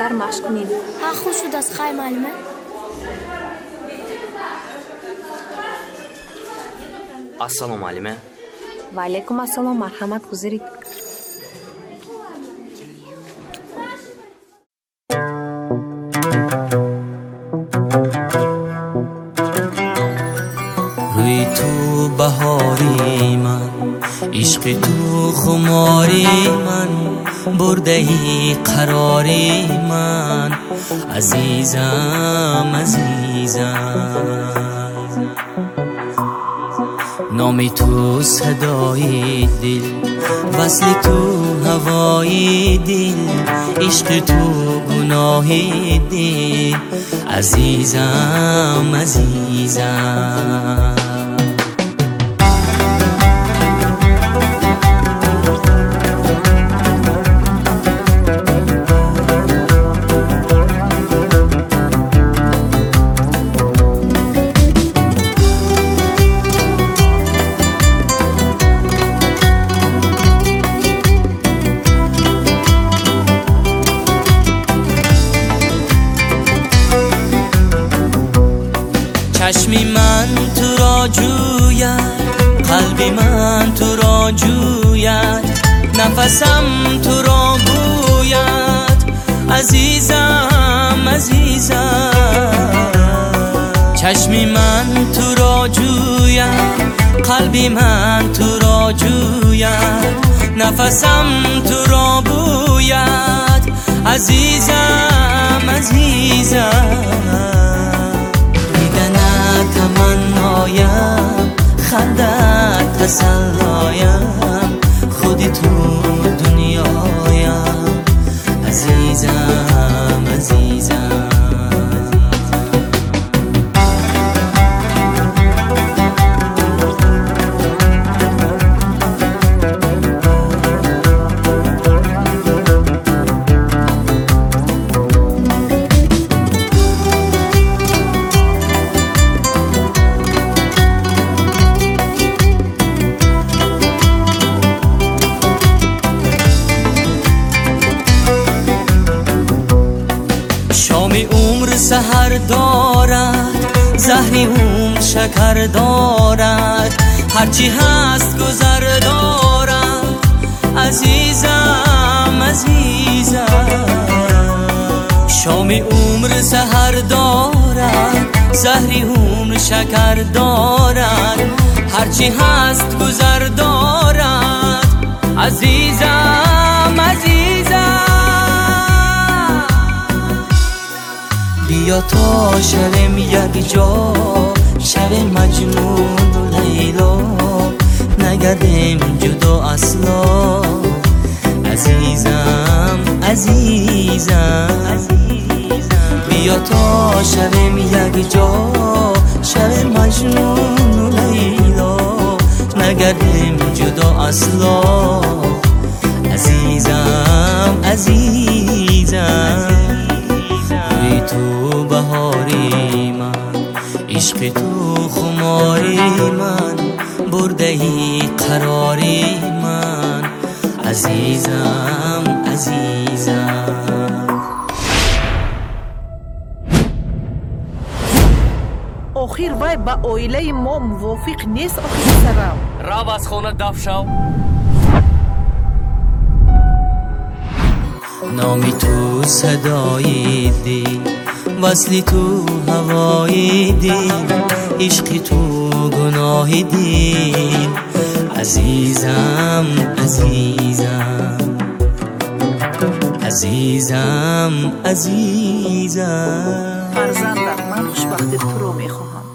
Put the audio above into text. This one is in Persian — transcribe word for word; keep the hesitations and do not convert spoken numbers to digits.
بیشتر مشق کنیم. ها خوب شد از خواهی معلمه. السلام معلمه. و علیکم السلام، مرحمت گذارید. روی تو بهاری من، عشق تو خماری من، برده ای قراری من، عزیزم عزیزم. نامی تو صدای دل، وصل تو هوای دل، عشق تو گناه دل، عزیزم عزیزم. چشمی من تو را جوید، قلبی من تو را جوید، نفسم تو را بوید، عزیزم عزیزم. چشمی من تو را جوید، قلبی من تو را جوید، نفسم تو را بوید، عزیزم عزیزم. تمنایم خندت تسلایم، خودی تو دنیایم، عزیزم عزیزم. سحر دارد، زهری عمر شکر دارد، هرچی هست گذر دارد، عزیزم عزیزم. شام عمر سحر دارد، زهری عمر شکر دارد، هرچی هست گذر دارد، عزیزم عزیزم. بیا تا شویم یک جا، شویم مجنون و لیلا، نگردیم جدا اصلا، عزیزم عزیزم. بیا تا شویم یک جا، شویم مجنون و لیلا، نگردیم جدا اصلا، عزیزم عزیزم. روی تو بهاری من، عشق تو خماری من، برده ای قراری من، عزیزم عزیزم. آخر وای با اویله ما موافق نیست. آخر سرم رو از خونه دف شو. نامی تو صدای دل، وصلی تو هوای دل، عشق تو گناه دل، عزیزم عزیزم عزیزم عزیزم. فرزندم، من خوشبختی تو رو میخواهم.